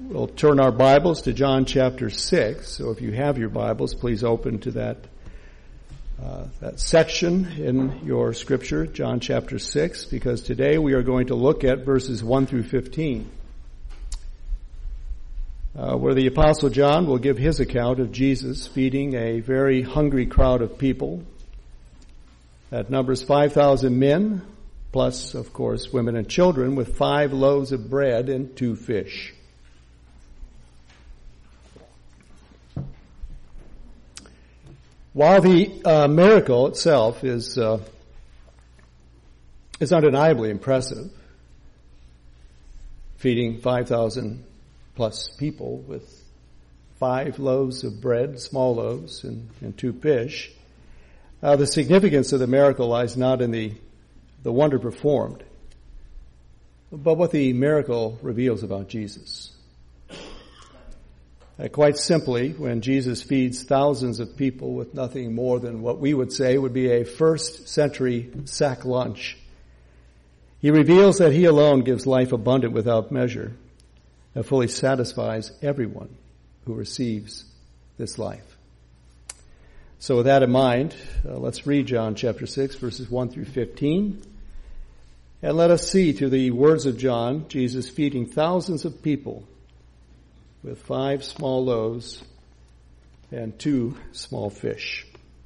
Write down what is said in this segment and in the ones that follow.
We'll turn our Bibles to John chapter 6. So if you have your Bibles, please open to that section in your scripture, John chapter 6, because today we are going to look at verses 1 through 15, where the Apostle John will give his account of Jesus feeding a very hungry crowd of people that numbers 5,000 men, plus, of course, women and children, with 5 loaves of bread and 2 fish. While the miracle itself is undeniably impressive, feeding 5,000 plus people with 5 loaves of bread, small loaves, and 2 fish, the significance of the miracle lies not in the wonder performed, but what the miracle reveals about Jesus. Quite simply, when Jesus feeds thousands of people with nothing more than what we would say would be a first century sack lunch, he reveals that he alone gives life abundant without measure and fully satisfies everyone who receives this life. So with that in mind, let's read John chapter 6, verses 1 through 15. And let us see through the words of John, Jesus feeding thousands of people with 5 small loaves and 2 small fish.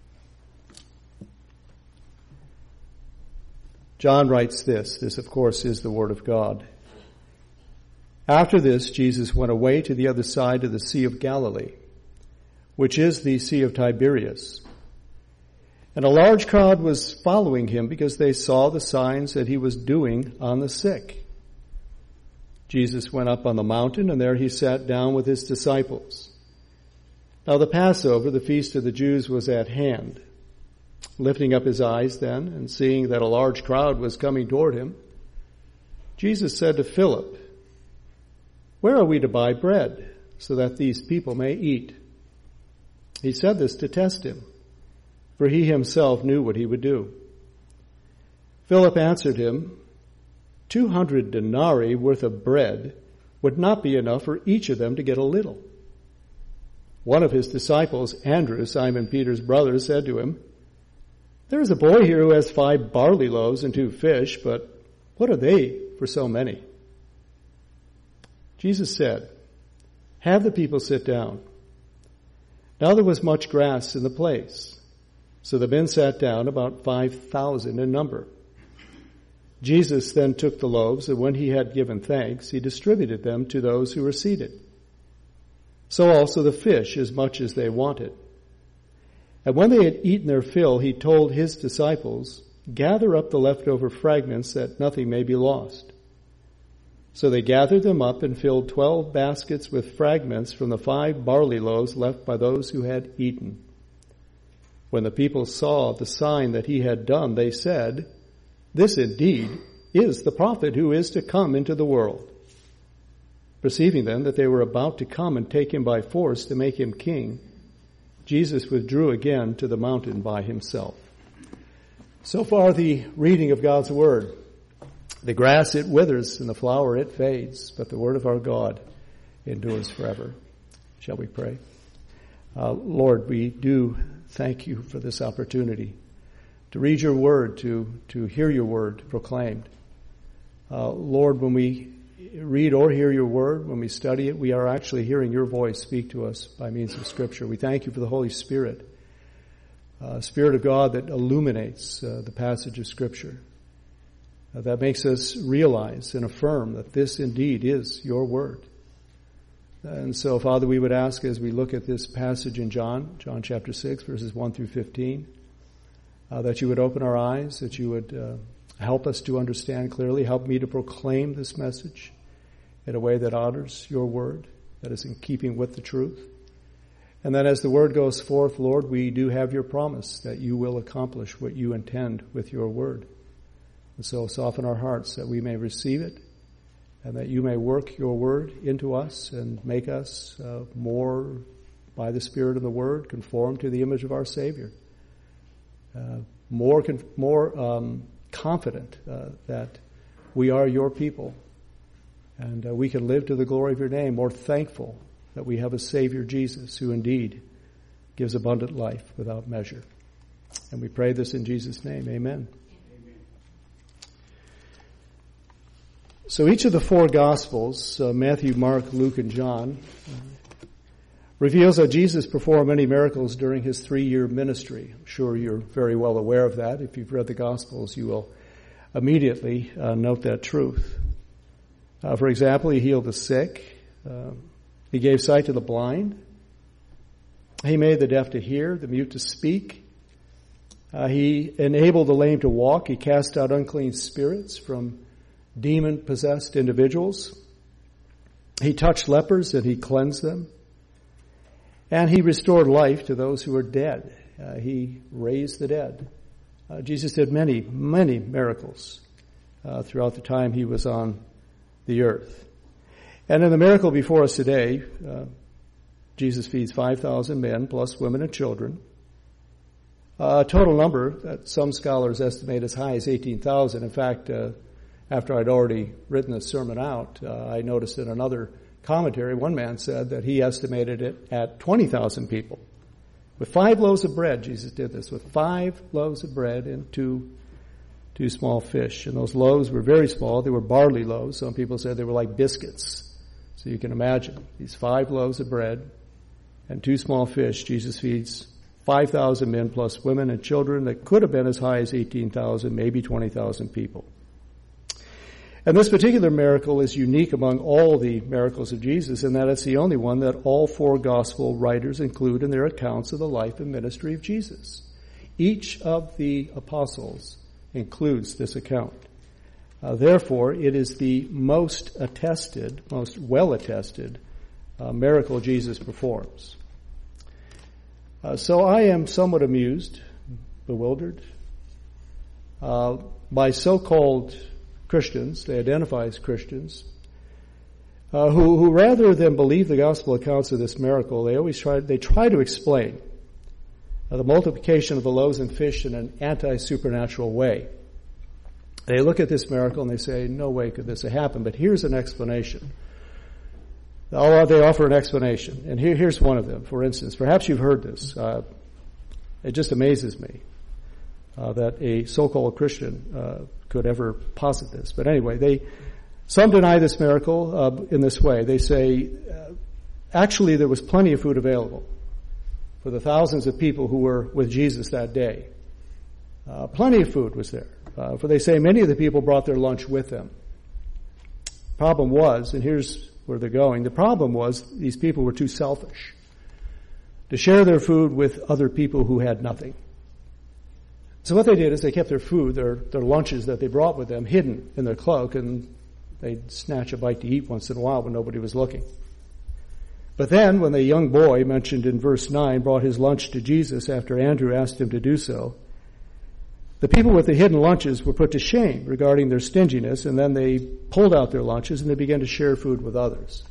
John writes this. This, of course, is the Word of God. After this, Jesus went away to the other side of the Sea of Galilee, which is the Sea of Tiberias. And a large crowd was following him because they saw the signs that he was doing on the sick. Jesus went up on the mountain, and there he sat down with his disciples. Now the Passover, the feast of the Jews, was at hand. Lifting up his eyes then, and seeing that a large crowd was coming toward him, Jesus said to Philip, "Where are we to buy bread, so that these people may eat?" He said this to test him, for he himself knew what he would do. Philip answered him, 200 denarii worth of bread would not be enough for each of them to get a little. One of his disciples, Andrew, Simon Peter's brother, said to him, "There is a boy here who has 5 barley loaves and 2 fish, but what are they for so many?" Jesus said, "Have the people sit down." Now there was much grass in the place, so the men sat down, about 5,000 in number. Jesus then took the loaves, and when he had given thanks, he distributed them to those who were seated. So also the fish, as much as they wanted. And when they had eaten their fill, he told his disciples, "Gather up the leftover fragments, that nothing may be lost." So they gathered them up and filled 12 baskets with fragments from the 5 barley loaves left by those who had eaten. When the people saw the sign that he had done, they said, "This indeed is the prophet who is to come into the world." Perceiving then that they were about to come and take him by force to make him king, Jesus withdrew again to the mountain by himself. So far the reading of God's word. The grass it withers and the flower it fades, but the word of our God endures forever. Shall we pray? Lord, we do thank you for this opportunity to read your word, to hear your word proclaimed. Lord, when we read or hear your word, when we study it, we are actually hearing your voice speak to us by means of Scripture. We thank you for the Holy Spirit, Spirit of God that illuminates the passage of Scripture, that makes us realize and affirm that this indeed is your word. And so, Father, we would ask as we look at this passage in John chapter 6, verses 1 through 15, that you would open our eyes, that you would help us to understand clearly, help me to proclaim this message in a way that honors your word, that is in keeping with the truth. And then as the word goes forth, Lord, we do have your promise that you will accomplish what you intend with your word. And so soften our hearts that we may receive it, and that you may work your word into us and make us more, by the Spirit of the word, conform to the image of our Savior. More confident that we are your people, And we can live to the glory of your name, more thankful that we have a Savior, Jesus, who indeed gives abundant life without measure. And we pray this in Jesus' name. Amen. So each of the four Gospels, Matthew, Mark, Luke, and John, reveals that Jesus performed many miracles during his 3-year ministry. I'm sure you're very well aware of that. If you've read the Gospels, you will immediately note that truth. For example, he healed the sick. He gave sight to the blind. He made the deaf to hear, the mute to speak. He enabled the lame to walk. He cast out unclean spirits from demon-possessed individuals. He touched lepers and he cleansed them. And he restored life to those who were dead. He raised the dead. Jesus did many, many miracles throughout the time he was on the earth. And in the miracle before us today, Jesus feeds 5,000 men plus women and children. A total number that some scholars estimate as high as 18,000. In fact, after I'd already written the sermon out, I noticed in another commentary, one man said that he estimated it at 20,000 people. With 5 loaves of bread, Jesus did this, with 5 loaves of bread and two small fish. And those loaves were very small. They were barley loaves. Some people said they were like biscuits. So you can imagine these 5 loaves of bread and 2 small fish. Jesus feeds 5,000 men plus women and children that could have been as high as 18,000, maybe 20,000 people. And this particular miracle is unique among all the miracles of Jesus in that it's the only one that all 4 gospel writers include in their accounts of the life and ministry of Jesus. Each of the apostles includes this account. Therefore, it is the most attested, most well-attested miracle Jesus performs. So I am somewhat amused, bewildered, by so-called Christians, they identify as Christians, who rather than believe the gospel accounts of this miracle, they try to explain the multiplication of the loaves and fish in an anti-supernatural way. They look at this miracle and they say, no way could this have happened, but here's an explanation. They offer an explanation, and here's one of them. For instance, perhaps you've heard this. It just amazes me that a so-called Christian could ever posit this. But anyway, some deny this miracle in this way. They say, actually, there was plenty of food available for the thousands of people who were with Jesus that day. Plenty of food was there. For they say many of the people brought their lunch with them. Problem was, and here's where they're going, the problem was these people were too selfish to share their food with other people who had nothing. So what they did is they kept their food, their lunches that they brought with them, hidden in their cloak, and they'd snatch a bite to eat once in a while when nobody was looking. But then when the young boy mentioned in verse 9 brought his lunch to Jesus after Andrew asked him to do so, the people with the hidden lunches were put to shame regarding their stinginess, and then they pulled out their lunches and they began to share food with others.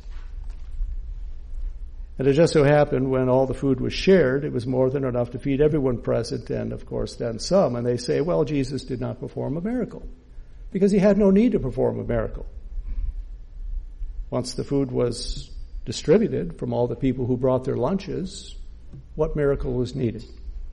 And it just so happened when all the food was shared, it was more than enough to feed everyone present and, of course, then some. And they say, well, Jesus did not perform a miracle because he had no need to perform a miracle. Once the food was distributed from all the people who brought their lunches, what miracle was needed?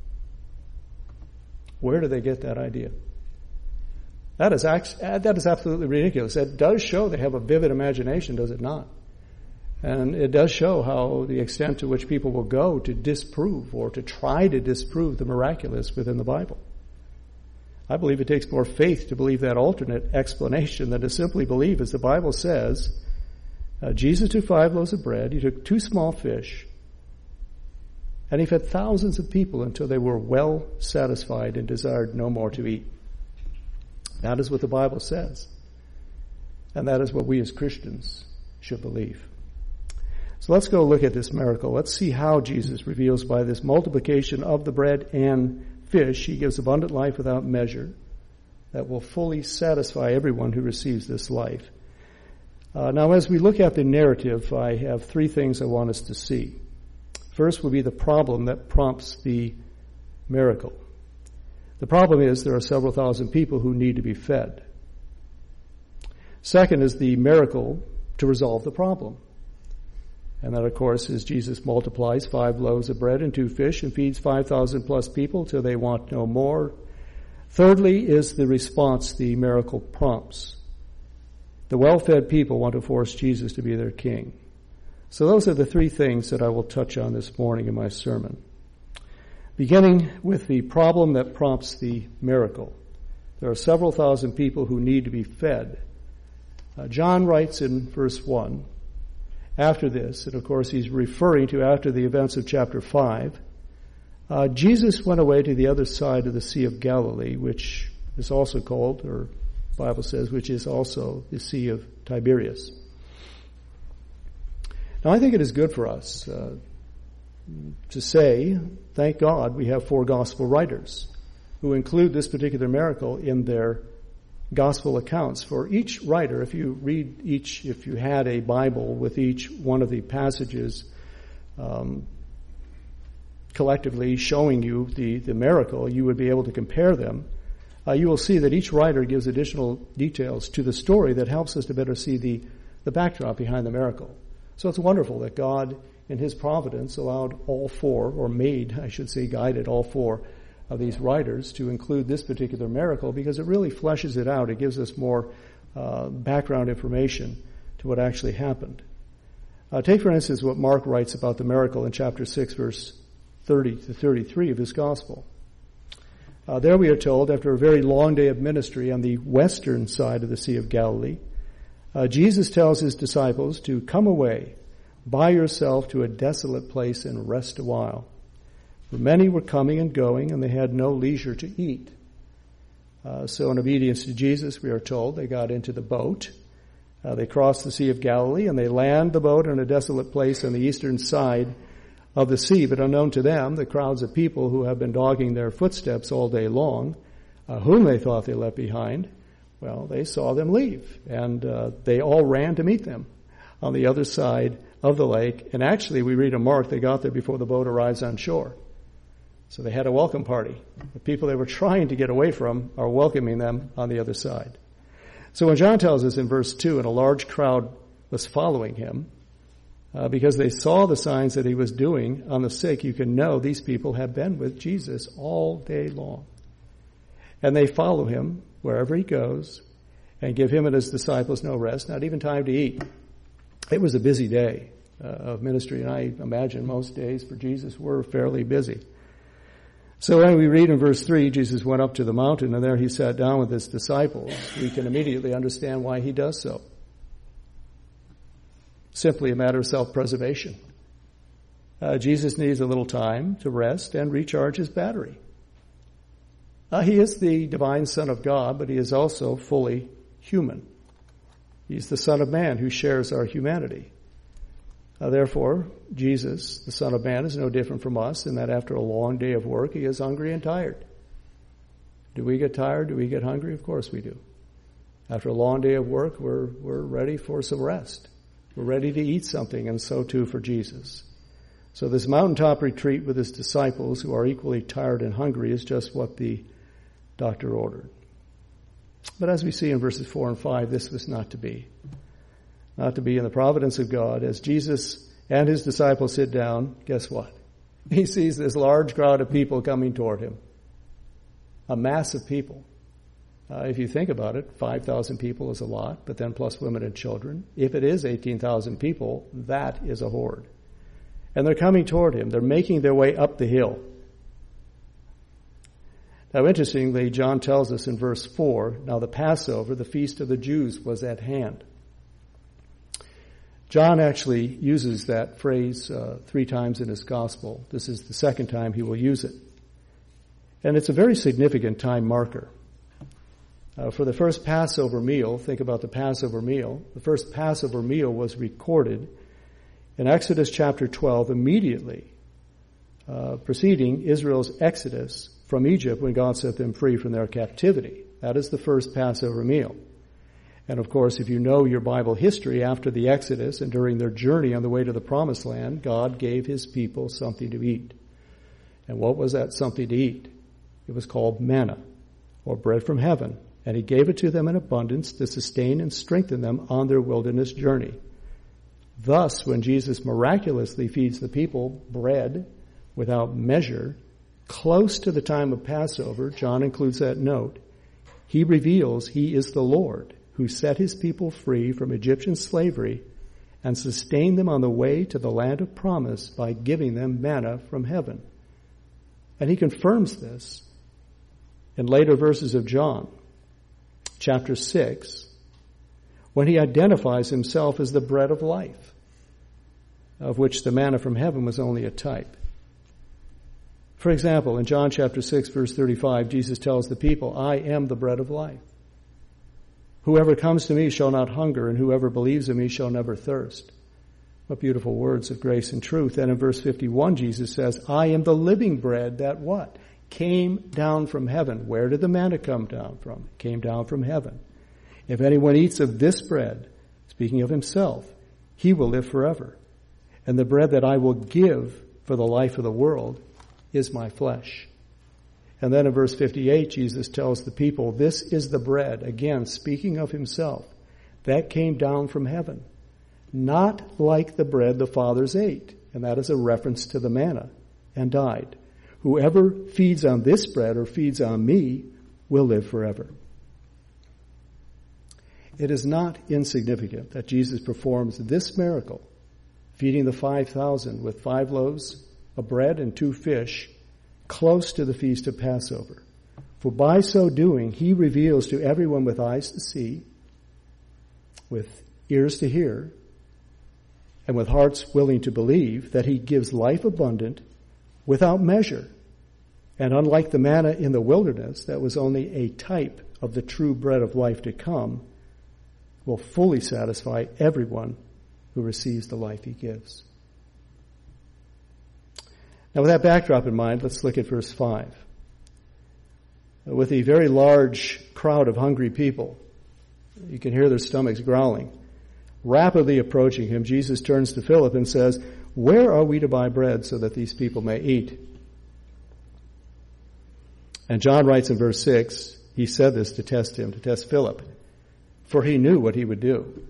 Where do they get that idea? That is absolutely ridiculous. It does show they have a vivid imagination, does it not? And it does show how the extent to which people will go to disprove or to try to disprove the miraculous within the Bible. I believe it takes more faith to believe that alternate explanation than to simply believe, as the Bible says, Jesus took 5 loaves of bread, he took 2 small fish, and he fed thousands of people until they were well satisfied and desired no more to eat. That is what the Bible says. And that is what we as Christians should believe. So let's go look at this miracle. Let's see how Jesus reveals by this multiplication of the bread and fish, he gives abundant life without measure that will fully satisfy everyone who receives this life. Now, as we look at the narrative, I have 3 things I want us to see. First will be the problem that prompts the miracle. The problem is there are several thousand people who need to be fed. Second is the miracle to resolve the problem. And that, of course, is Jesus multiplies 5 loaves of bread and 2 fish and feeds 5,000 plus people till they want no more. Thirdly is the response the miracle prompts. The well-fed people want to force Jesus to be their king. So those are the 3 things that I will touch on this morning in my sermon. Beginning with the problem that prompts the miracle. There are several thousand people who need to be fed. John writes in verse 1, after this, and of course he's referring to after the events of chapter 5, Jesus went away to the other side of the Sea of Galilee, which is also called, or the Bible says, which is also the Sea of Tiberias. Now I think it is good for us to say, thank God we have 4 gospel writers who include this particular miracle in their gospel accounts. For each writer, if you had a Bible with each one of the passages collectively showing you the miracle, you would be able to compare them. You will see that each writer gives additional details to the story that helps us to better see the backdrop behind the miracle. So it's wonderful that God, in His providence, allowed all 4, or guided all 4 of these writers to include this particular miracle, because it really fleshes it out. It gives us more background information to what actually happened. Take, for instance, what Mark writes about the miracle in chapter 6, verse 30 to 33 of his gospel. There we are told, after a very long day of ministry on the western side of the Sea of Galilee, Jesus tells his disciples to come away by yourself to a desolate place and rest a while. For many were coming and going, and they had no leisure to eat. So in obedience to Jesus, we are told, they got into the boat. They crossed the Sea of Galilee, and they land the boat on a desolate place on the eastern side of the sea. But unknown to them, the crowds of people who have been dogging their footsteps all day long, whom they thought they left behind, well, they saw them leave, and they all ran to meet them on the other side of the lake. And actually, we read in Mark, they got there before the boat arrives on shore. So they had a welcome party. The people they were trying to get away from are welcoming them on the other side. So when John tells us in verse 2, and a large crowd was following him, because they saw the signs that he was doing on the sick, you can know these people have been with Jesus all day long. And they follow him wherever he goes and give him and his disciples no rest, not even time to eat. It was a busy day of ministry, and I imagine most days for Jesus were fairly busy. So when we read in verse 3, Jesus went up to the mountain, and there he sat down with his disciples. We can immediately understand why he does so. Simply a matter of self-preservation. Jesus needs a little time to rest and recharge his battery. He is the divine Son of God, but he is also fully human. He's the Son of Man who shares our humanity. Therefore, Jesus, the Son of Man, is no different from us in that after a long day of work, he is hungry and tired. Do we get tired? Do we get hungry? Of course we do. After a long day of work, we're ready for some rest. We're ready to eat something, and so too for Jesus. So this mountaintop retreat with his disciples, who are equally tired and hungry, is just what the doctor ordered. But as we see in verses 4 and 5, this was not to be. Not to be in the providence of God. As Jesus and his disciples sit down, guess what? He sees this large crowd of people coming toward him. A mass of people. If you think about it, 5,000 people is a lot, but then plus women and children. If it is 18,000 people, that is a horde. And they're coming toward him. They're making their way up the hill. Now, interestingly, John tells us in verse 4, now the Passover, the feast of the Jews, was at hand. John actually uses that phrase 3 times in his gospel. This is the second time he will use it. And it's a very significant time marker. For the first Passover meal, think about the Passover meal. The first Passover meal was recorded in Exodus chapter 12, immediately preceding Israel's exodus from Egypt when God set them free from their captivity. That is the first Passover meal. And of course, if you know your Bible history, after the Exodus and during their journey on the way to the Promised Land, God gave his people something to eat. And what was that something to eat? It was called manna, or bread from heaven. And he gave it to them in abundance to sustain and strengthen them on their wilderness journey. Thus, when Jesus miraculously feeds the people bread without measure, close to the time of Passover, John includes that note, he reveals he is the Lord who set his people free from Egyptian slavery and sustained them on the way to the land of promise by giving them manna from heaven. And he confirms this in later verses of John, chapter 6, when he identifies himself as the bread of life, of which the manna from heaven was only a type. For example, in John chapter 6, verse 35, Jesus tells the people, I am the bread of life. Whoever comes to me shall not hunger, and whoever believes in me shall never thirst. What beautiful words of grace and truth. And in verse 51, Jesus says, I am the living bread that what? Came down from heaven. Where did the manna come down from? It came down from heaven. If anyone eats of this bread, speaking of himself, he will live forever. And the bread that I will give for the life of the world is my flesh. And then in verse 58, Jesus tells the people, this is the bread, again, speaking of himself, that came down from heaven. Not like the bread the fathers ate. And that is a reference to the manna, and died. Whoever feeds on this bread or feeds on me will live forever. It is not insignificant that Jesus performs this miracle, feeding the 5,000 with 5 loaves of bread and 2 fish, close to the feast of Passover. For by so doing, he reveals to everyone with eyes to see, with ears to hear, and with hearts willing to believe that he gives life abundant without measure. And unlike the manna in the wilderness, that was only a type of the true bread of life to come, will fully satisfy everyone who receives the life he gives. Now, with that backdrop in mind, let's look at verse 5. With a very large crowd of hungry people, you can hear their stomachs growling. Rapidly approaching him, Jesus turns to Philip and says, where are we to buy bread so that these people may eat? And John writes in verse 6, he said this to test him, to test Philip, for he knew what he would do.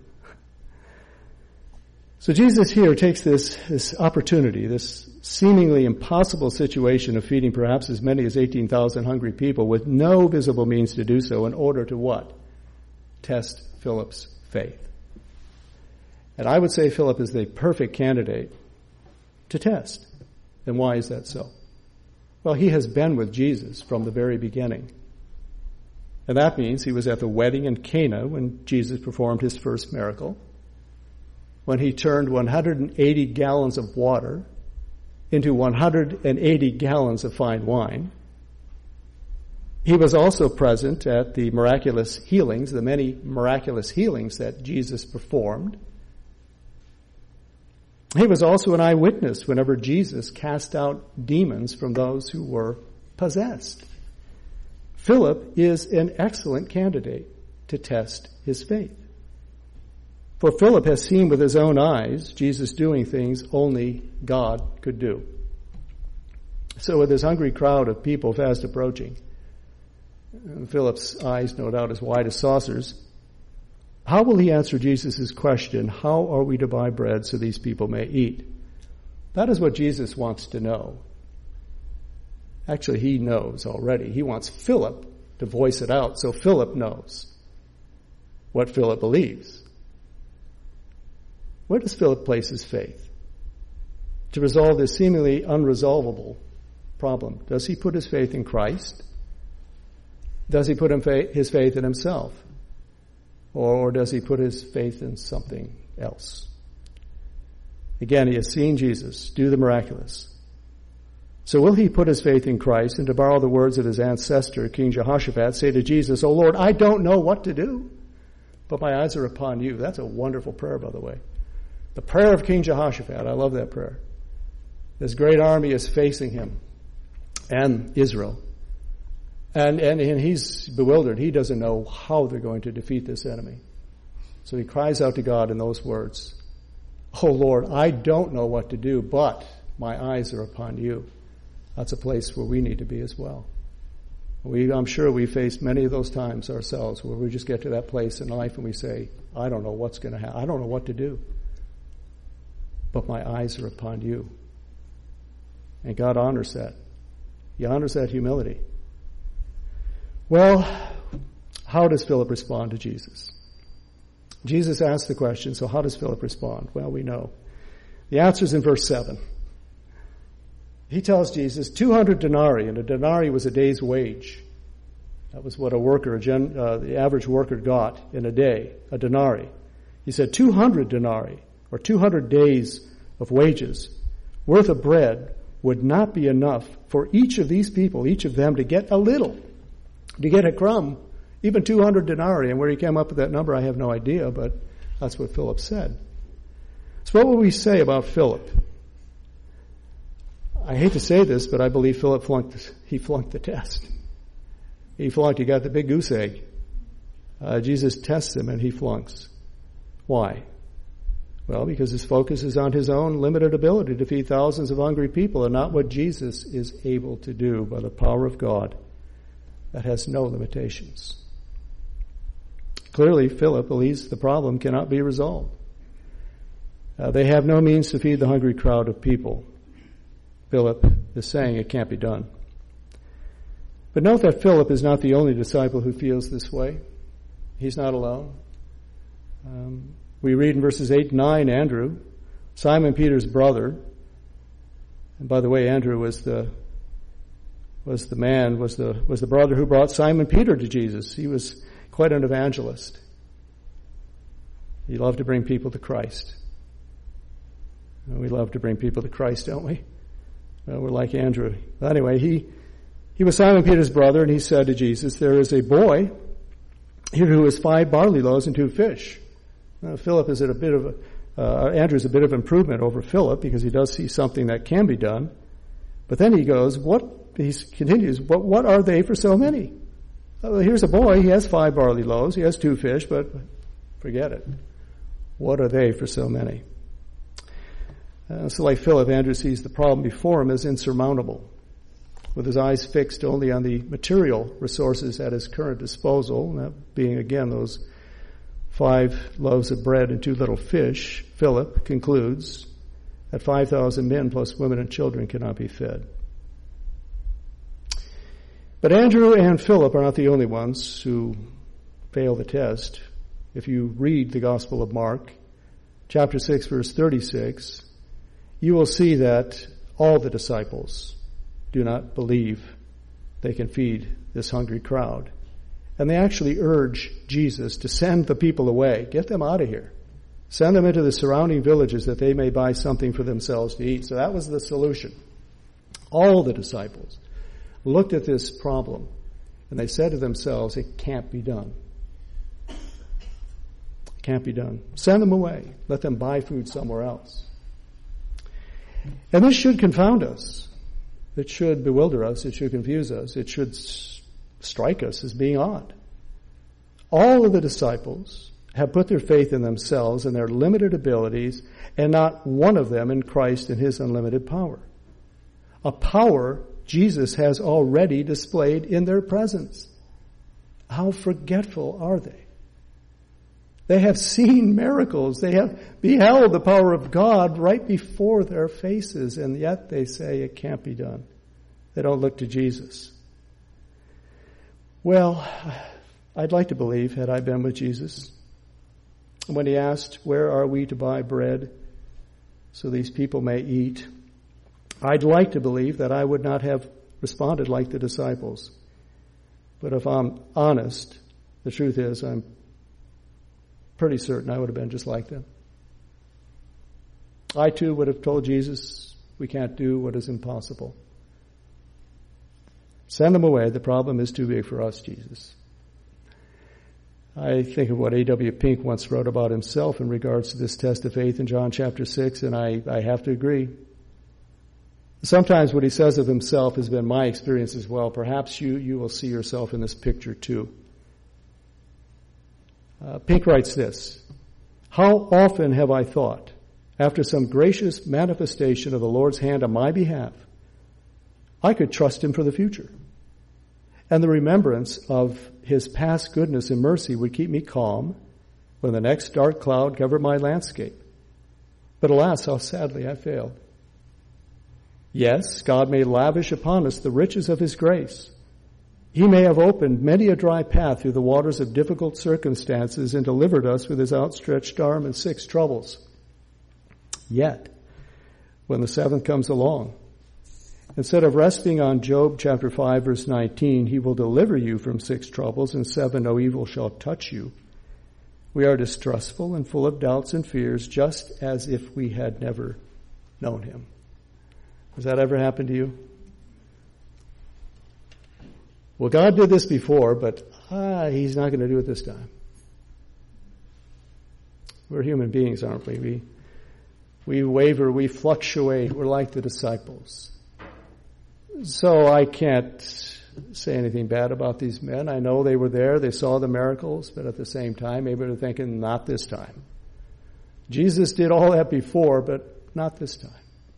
So Jesus here takes this opportunity, this seemingly impossible situation of feeding perhaps as many as 18,000 hungry people with no visible means to do so in order to what? Test Philip's faith. And I would say Philip is the perfect candidate to test. And why is that so? Well, he has been with Jesus from the very beginning. And that means he was at the wedding in Cana when Jesus performed his first miracle, when he turned 180 gallons of water into 180 gallons of fine wine. He was also present at the miraculous healings, the many miraculous healings that Jesus performed. He was also an eyewitness whenever Jesus cast out demons from those who were possessed. Philip is an excellent candidate to test his faith. For Philip has seen with his own eyes Jesus doing things only God could do. So with this hungry crowd of people fast approaching, Philip's eyes no doubt as wide as saucers, how will he answer Jesus' question, how are we to buy bread so these people may eat? That is what Jesus wants to know. Actually, he knows already. He wants Philip to voice it out so Philip knows what Philip believes. Where does Philip place his faith to resolve this seemingly unresolvable problem? Does he put his faith in Christ? Does he put his faith in himself? Or does he put his faith in something else? Again, he has seen Jesus do the miraculous. So will he put his faith in Christ and, to borrow the words of his ancestor, King Jehoshaphat, say to Jesus, "O Lord, I don't know what to do, but my eyes are upon you." That's a wonderful prayer, by the way. The prayer of King Jehoshaphat. I love that prayer. This great army is facing him and Israel. And he's bewildered. He doesn't know how they're going to defeat this enemy. So he cries out to God in those words, "Oh Lord, I don't know what to do, but my eyes are upon you." That's a place where we need to be as well. I'm sure we faced many of those times ourselves where we just get to that place in life and we say, "I don't know what's going to happen. I don't know what to do." but my eyes are upon you. And God honors that. He honors that humility. Well, how does Philip respond to Jesus? Jesus asked the question, so how does Philip respond? Well, we know. The answer is in verse 7. He tells Jesus 200 denarii, and a denarii was a day's wage. That was what the average worker got in a day, a denarii. He said 200 denarii, or 200 days of wages, worth of bread would not be enough for each of these people, each of them, to get a little, to get a crumb, even 200 denarii. And where he came up with that number, I have no idea, but that's what Philip said. So what would we say about Philip? I hate to say this, but I believe Philip flunked the test. He got the big goose egg. Jesus tests him and he flunks. Why? Well, because his focus is on his own limited ability to feed thousands of hungry people and not what Jesus is able to do by the power of God that has no limitations. Clearly, Philip believes the problem cannot be resolved. They have no means to feed the hungry crowd of people. Philip is saying it can't be done. But note that Philip is not the only disciple who feels this way. He's not alone. We read in verses 8 and 9, Andrew, Simon Peter's brother, and by the way, Andrew was the brother who brought Simon Peter to Jesus. He was quite an evangelist. He loved to bring people to Christ. We love to bring people to Christ, don't we? Well, we're like Andrew. Anyway, he was Simon Peter's brother, and he said to Jesus, there is a boy here who has 5 barley loaves and 2 fish. Now, Andrew's a bit of improvement over Philip because he does see something that can be done. But then he continues, what are they for so many? Here's a boy, he has 5 barley loaves, he has 2 fish, but forget it. What are they for so many? So like Philip, Andrew sees the problem before him as insurmountable, with his eyes fixed only on the material resources at his current disposal, that being again those 5 loaves of bread and 2 little fish. Philip concludes that 5,000 men plus women and children cannot be fed. But Andrew and Philip are not the only ones who fail the test. If you read the Gospel of Mark, chapter 6, verse 36, you will see that all the disciples do not believe they can feed this hungry crowd. And they actually urge Jesus to send the people away. Get them out of here. Send them into the surrounding villages that they may buy something for themselves to eat. So that was the solution. All the disciples looked at this problem and they said to themselves, it can't be done. It can't be done. Send them away. Let them buy food somewhere else. And this should confound us. It should bewilder us. It should confuse us. It should strike us as being odd. All of the disciples have put their faith in themselves and their limited abilities, and not one of them in Christ and his unlimited power. A power Jesus has already displayed in their presence. How forgetful are they? They have seen miracles. They have beheld the power of God right before their faces, and yet they say it can't be done. They don't look to Jesus. Well, I'd like to believe, had I been with Jesus, when he asked, where are we to buy bread so these people may eat? I'd like to believe that I would not have responded like the disciples. But if I'm honest, the truth is I'm pretty certain I would have been just like them. I too would have told Jesus, we can't do what is impossible. Send them away. The problem is too big for us, Jesus. I think of what A.W. Pink once wrote about himself in regards to this test of faith in John chapter 6, and I have to agree. Sometimes what he says of himself has been my experience as well. Perhaps you will see yourself in this picture too. Pink writes this, how often have I thought, after some gracious manifestation of the Lord's hand on my behalf, I could trust him for the future. And the remembrance of his past goodness and mercy would keep me calm when the next dark cloud covered my landscape. But alas, how sadly I failed. Yes, God may lavish upon us the riches of His grace. He may have opened many a dry path through the waters of difficult circumstances and delivered us with His outstretched arm in 6 troubles. Yet, when the 7th comes along, instead of resting on Job chapter 5 verse 19, He will deliver you from 6 troubles, and 7 no evil shall touch you. We are distrustful and full of doubts and fears, just as if we had never known Him. Has that ever happened to you? Well, God did this before, but He's not going to do it this time. We're human beings, aren't we? We waver, we fluctuate. We're like the disciples. So I can't say anything bad about these men. I know they were there, they saw the miracles, but at the same time, maybe they're thinking, not this time. Jesus did all that before, but not this time.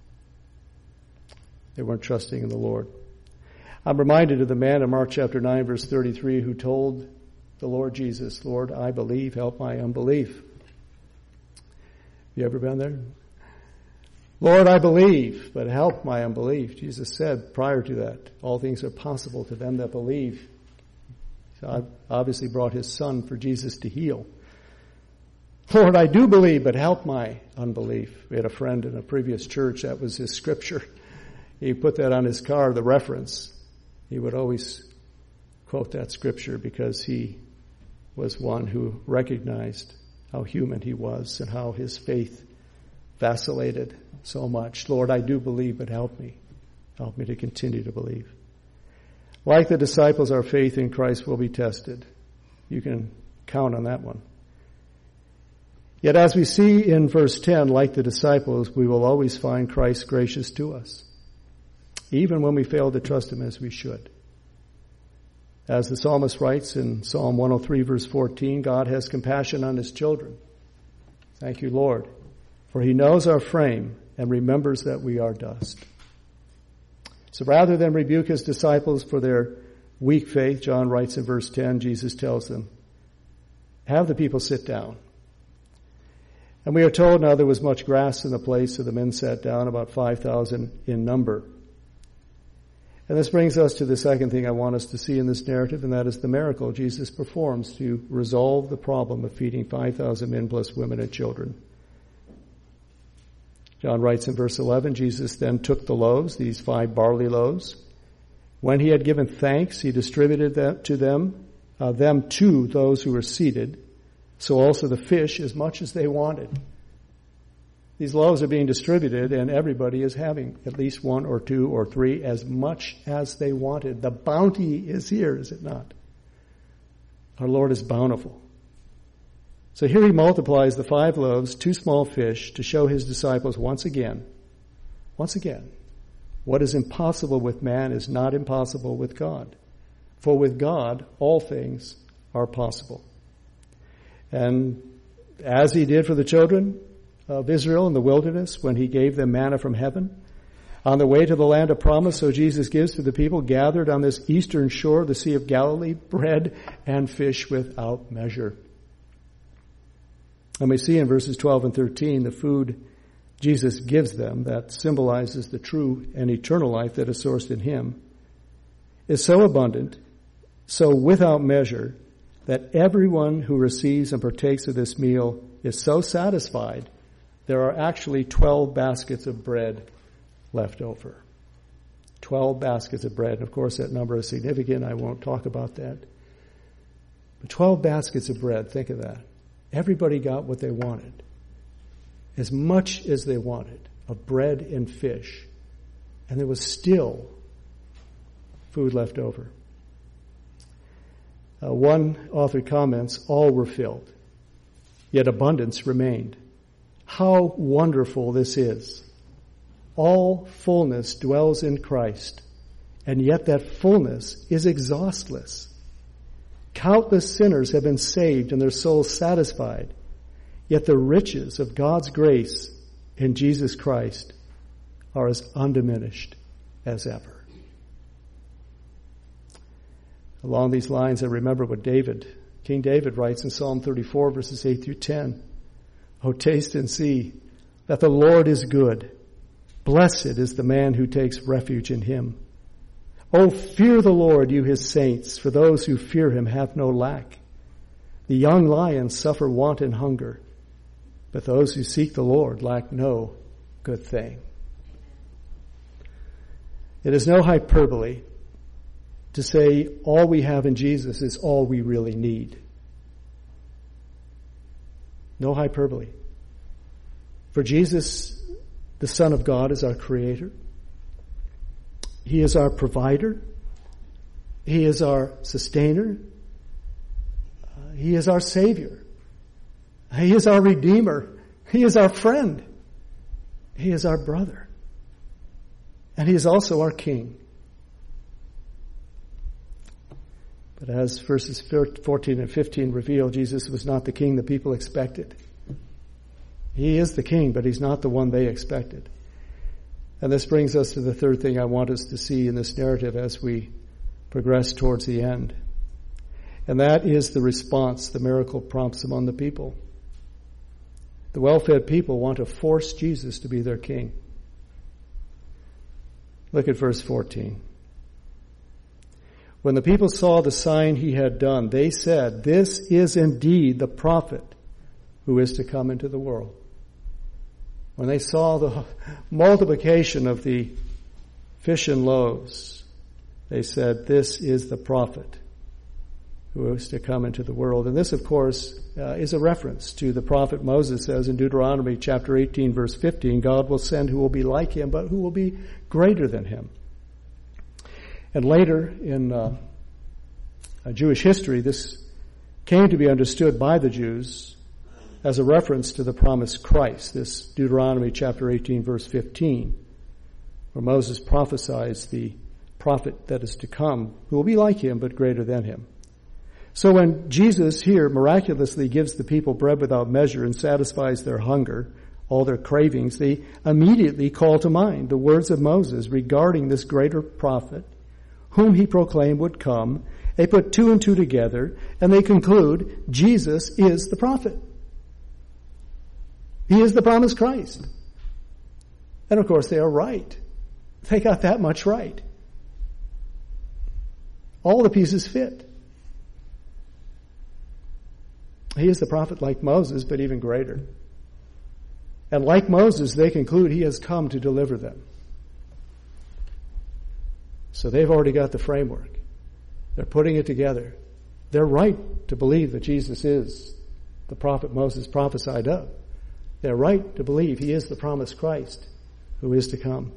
They weren't trusting in the Lord. I'm reminded of the man in Mark chapter 9, verse 33, who told the Lord Jesus, Lord, I believe, help my unbelief. You ever been there? Lord, I believe, but help my unbelief. Jesus said prior to that, all things are possible to them that believe. God obviously brought His Son for Jesus to heal. Lord, I do believe, but help my unbelief. We had a friend in a previous church, that was his scripture. He put that on his car, the reference. He would always quote that scripture because he was one who recognized how human he was and how his faith vacillated so much. Lord, I do believe, but help me. Help me to continue to believe. Like the disciples, our faith in Christ will be tested. You can count on that one. Yet as we see in verse 10, like the disciples, we will always find Christ gracious to us, even when we fail to trust Him as we should. As the psalmist writes in Psalm 103, verse 14, God has compassion on His children. Thank you, Lord, for He knows our frame and remembers that we are dust. So rather than rebuke His disciples for their weak faith, John writes in verse 10, Jesus tells them, have the people sit down. And we are told now there was much grass in the place, so the men sat down, about 5,000 in number. And this brings us to the second thing I want us to see in this narrative, and that is the miracle Jesus performs to resolve the problem of feeding 5,000 men plus women and children. John writes in verse 11, Jesus then took the loaves, these 5 barley loaves. When He had given thanks, He distributed them to those who were seated, so also the fish as much as they wanted. These loaves are being distributed, and everybody is having at least 1 or 2 or 3 as much as they wanted. The bounty is here, is it not? Our Lord is bountiful. So here He multiplies the 5 loaves, 2 small fish, to show His disciples once again, what is impossible with man is not impossible with God. For with God, all things are possible. And as He did for the children of Israel in the wilderness when He gave them manna from heaven, on the way to the land of promise, so Jesus gives to the people gathered on this eastern shore of the Sea of Galilee bread and fish without measure. And we see in verses 12 and 13 the food Jesus gives them that symbolizes the true and eternal life that is sourced in Him is so abundant, so without measure, that everyone who receives and partakes of this meal is so satisfied, there are actually 12 baskets of bread left over. 12 baskets of bread. And of course, that number is significant. I won't talk about that. But 12 baskets of bread, think of that. Everybody got what they wanted. As much as they wanted of bread and fish. And there was still food left over. One author comments, all were filled, yet abundance remained. How wonderful this is. All fullness dwells in Christ, and yet that fullness is exhaustless. Countless sinners have been saved and their souls satisfied, yet the riches of God's grace in Jesus Christ are as undiminished as ever. Along these lines, I remember what King David writes in Psalm 34, verses 8 through 10. Oh, taste and see, that the Lord is good. Blessed is the man who takes refuge in him. Oh, fear the Lord, you his saints, for those who fear him have no lack. The young lions suffer want and hunger, but those who seek the Lord lack no good thing. It is no hyperbole to say all we have in Jesus is all we really need. No hyperbole. For Jesus, the Son of God, is our Creator. He is our provider. He is our sustainer. He is our Savior. He is our Redeemer. He is our friend. He is our brother. And He is also our King. But as verses 14 and 15 reveal, Jesus was not the King the people expected. He is the King, but He's not the one they expected. And this brings us to the third thing I want us to see in this narrative as we progress towards the end. And that is the response the miracle prompts among the people. The well-fed people want to force Jesus to be their king. Look at verse 14. When the people saw the sign he had done, they said, "This is indeed the prophet who is to come into the world." When they saw the multiplication of the fish and loaves, they said, "This is the prophet who is to come into the world." And this, of course, is a reference to the prophet Moses says in Deuteronomy chapter 18, verse 15, God will send who will be like him, but who will be greater than him. And later in Jewish history, this came to be understood by the Jews as a reference to the promised Christ, this Deuteronomy chapter 18, verse 15, where Moses prophesies the prophet that is to come, who will be like him, but greater than him. So when Jesus here miraculously gives the people bread without measure and satisfies their hunger, all their cravings, they immediately call to mind the words of Moses regarding this greater prophet, whom he proclaimed would come. They put two and two together, and they conclude Jesus is the prophet. He is the promised Christ. And of course they are right. They got that much right. All the pieces fit. He is the prophet like Moses, but even greater. And like Moses, they conclude he has come to deliver them. So they've already got the framework. They're putting it together. They're right to believe that Jesus is the prophet Moses prophesied of. They're right to believe he is the promised Christ who is to come.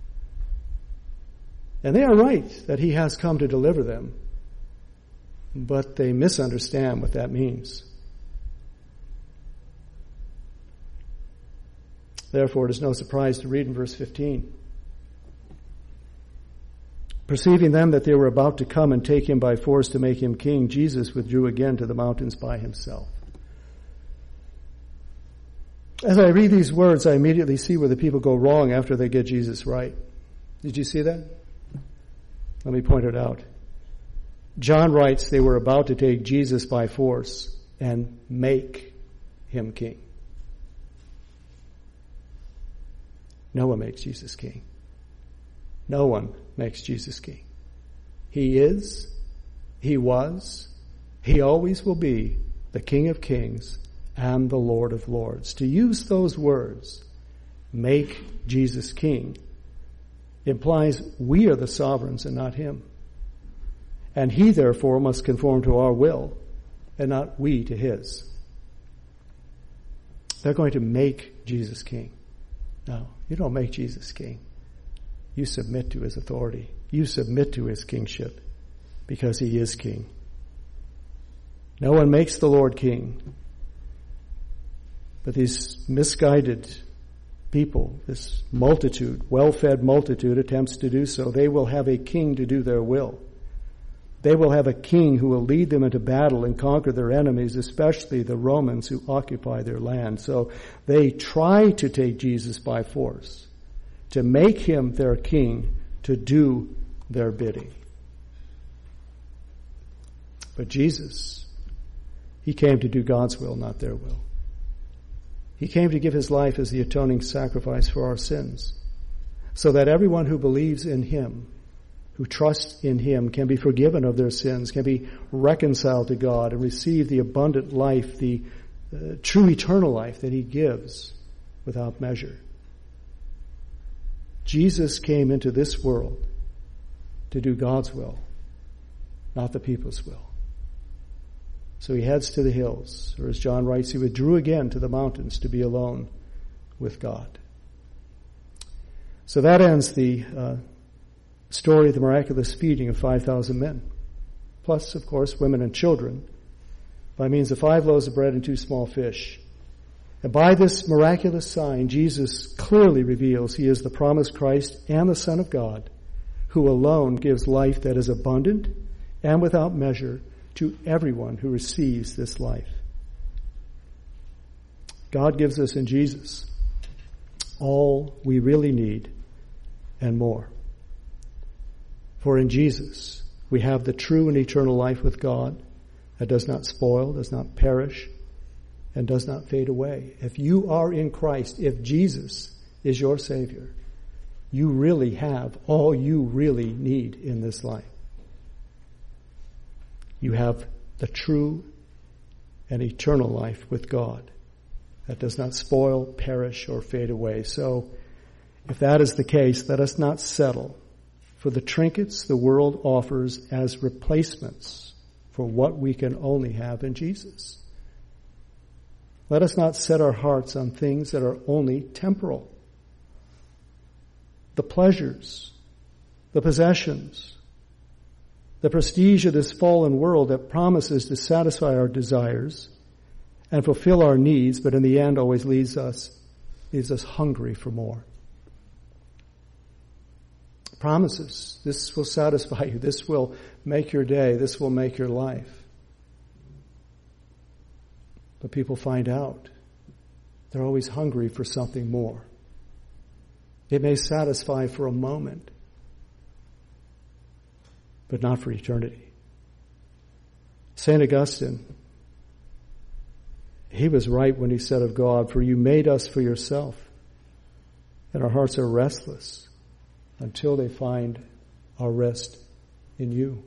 And they are right that he has come to deliver them. But they misunderstand what that means. Therefore, it is no surprise to read in verse 15. Perceiving then that they were about to come and take him by force to make him king, Jesus withdrew again to the mountains by himself. As I read these words, I immediately see where the people go wrong after they get Jesus right. Did you see that? Let me point it out. John writes they were about to take Jesus by force and make him king. No one makes Jesus king. No one makes Jesus king. He is, he was, he always will be the King of Kings and the Lord of Lords. To use those words, make Jesus king, implies we are the sovereigns and not him. And he therefore must conform to our will and not we to his. They're going to make Jesus king. No, you don't make Jesus king. You submit to his authority. You submit to his kingship because he is king. No one makes the Lord king. But these misguided people, this multitude, well-fed multitude, attempts to do so. They will have a king to do their will. They will have a king who will lead them into battle and conquer their enemies, especially the Romans who occupy their land. So they try to take Jesus by force, to make him their king, to do their bidding. But Jesus, he came to do God's will, not their will. He came to give his life as the atoning sacrifice for our sins, so that everyone who believes in him, who trusts in him, can be forgiven of their sins, can be reconciled to God, and receive the abundant life, the true eternal life that he gives without measure. Jesus came into this world to do God's will, not the people's will. So he heads to the hills, or as John writes, he withdrew again to the mountains to be alone with God. So that ends the story of the miraculous feeding of 5,000 men, plus, of course, women and children, by means of 5 loaves of bread and 2 small fish. And by this miraculous sign, Jesus clearly reveals he is the promised Christ and the Son of God, who alone gives life that is abundant and without measure to everyone who receives this life. God gives us in Jesus all we really need and more. For in Jesus we have the true and eternal life with God that does not spoil, does not perish, and does not fade away. If you are in Christ, if Jesus is your Savior, you really have all you really need in this life. You have the true and eternal life with God that does not spoil, perish, or fade away. So, if that is the case, let us not settle for the trinkets the world offers as replacements for what we can only have in Jesus. Let us not set our hearts on things that are only temporal. The pleasures, the possessions, the prestige of this fallen world that promises to satisfy our desires and fulfill our needs, but in the end always leaves us hungry for more. Promises, this will satisfy you, this will make your day, this will make your life. But people find out they're always hungry for something more. It may satisfy for a moment, but not for eternity. St. Augustine, he was right when he said of God, "For you made us for yourself, and our hearts are restless until they find our rest in you."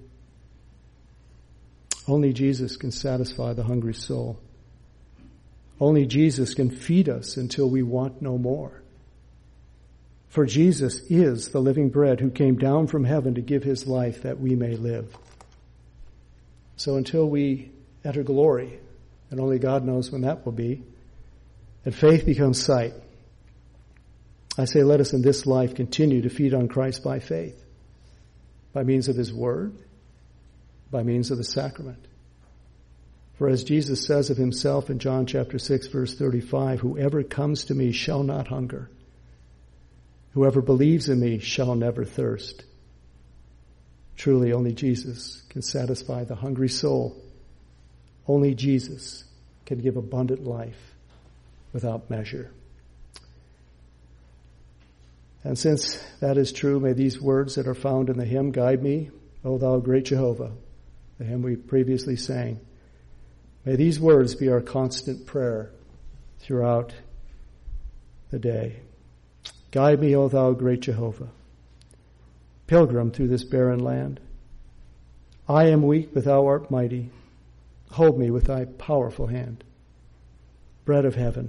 Only Jesus can satisfy the hungry soul. Only Jesus can feed us until we want no more. For Jesus is the living bread who came down from heaven to give his life that we may live. So until we enter glory, and only God knows when that will be, and faith becomes sight, I say let us in this life continue to feed on Christ by faith, by means of his word, by means of the sacrament. For as Jesus says of himself in John chapter 6, verse 35, "Whoever comes to me shall not hunger. Whoever believes in me shall never thirst." Truly, only Jesus can satisfy the hungry soul. Only Jesus can give abundant life without measure. And since that is true, may these words that are found in the hymn guide me, O thou great Jehovah, the hymn we previously sang. May these words be our constant prayer throughout the day. Guide me, O thou great Jehovah, pilgrim through this barren land. I am weak, but thou art mighty. Hold me with thy powerful hand. Bread of heaven,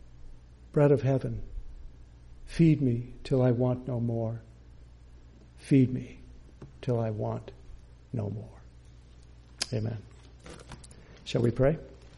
feed me till I want no more. Feed me till I want no more. Amen. Shall we pray?